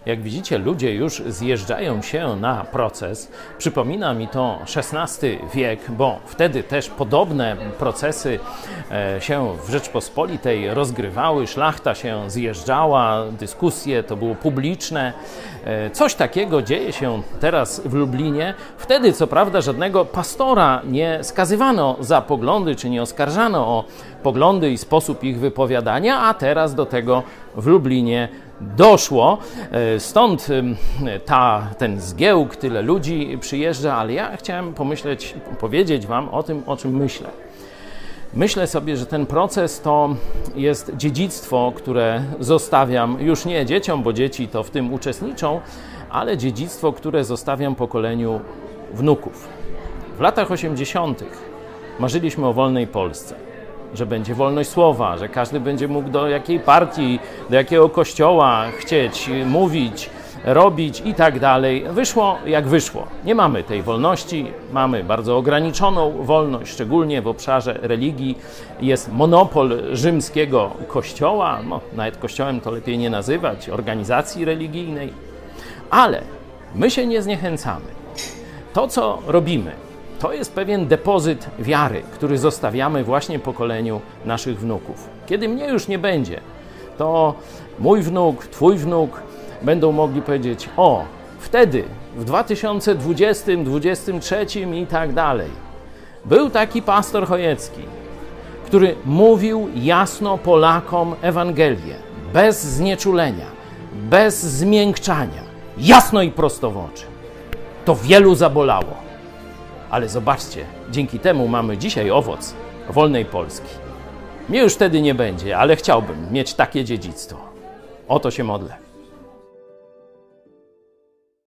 Jak widzicie, ludzie już zjeżdżają się na proces. Przypomina mi to XVI wiek, bo wtedy też podobne procesy się w Rzeczpospolitej rozgrywały. Szlachta się zjeżdżała, dyskusje to było publiczne. Coś takiego dzieje się teraz w Lublinie. Wtedy, co prawda, żadnego pastora nie skazywano za poglądy, czy nie oskarżano o poglądy i sposób ich wypowiadania, a teraz do tego w Lublinie doszło. Stąd ten zgiełk, tyle ludzi przyjeżdża, ale ja chciałem powiedzieć wam o tym, o czym myślę. Myślę sobie, że ten proces to jest dziedzictwo, które zostawiam już nie dzieciom, bo dzieci to w tym uczestniczą, ale dziedzictwo, które zostawiam pokoleniu wnuków. W latach 80. marzyliśmy o wolnej Polsce, że będzie wolność słowa, że każdy będzie mógł do jakiej partii, do jakiego kościoła chcieć mówić, robić i tak dalej. Wyszło jak wyszło. Nie mamy tej wolności, mamy bardzo ograniczoną wolność, szczególnie w obszarze religii. Jest monopol rzymskiego kościoła, nawet kościołem to lepiej nie nazywać, organizacji religijnej, ale my się nie zniechęcamy. To, co robimy, to jest pewien depozyt wiary, który zostawiamy właśnie pokoleniu naszych wnuków. Kiedy mnie już nie będzie, to mój wnuk, twój wnuk będą mogli powiedzieć: o, wtedy, w 2020, 2023 i tak dalej, był taki pastor Chojecki, który mówił jasno Polakom Ewangelię, bez znieczulenia, bez zmiękczania, jasno i prosto w oczy. To wielu zabolało. Ale zobaczcie, dzięki temu mamy dzisiaj owoc wolnej Polski. Mnie już wtedy nie będzie, ale chciałbym mieć takie dziedzictwo. O to się modlę.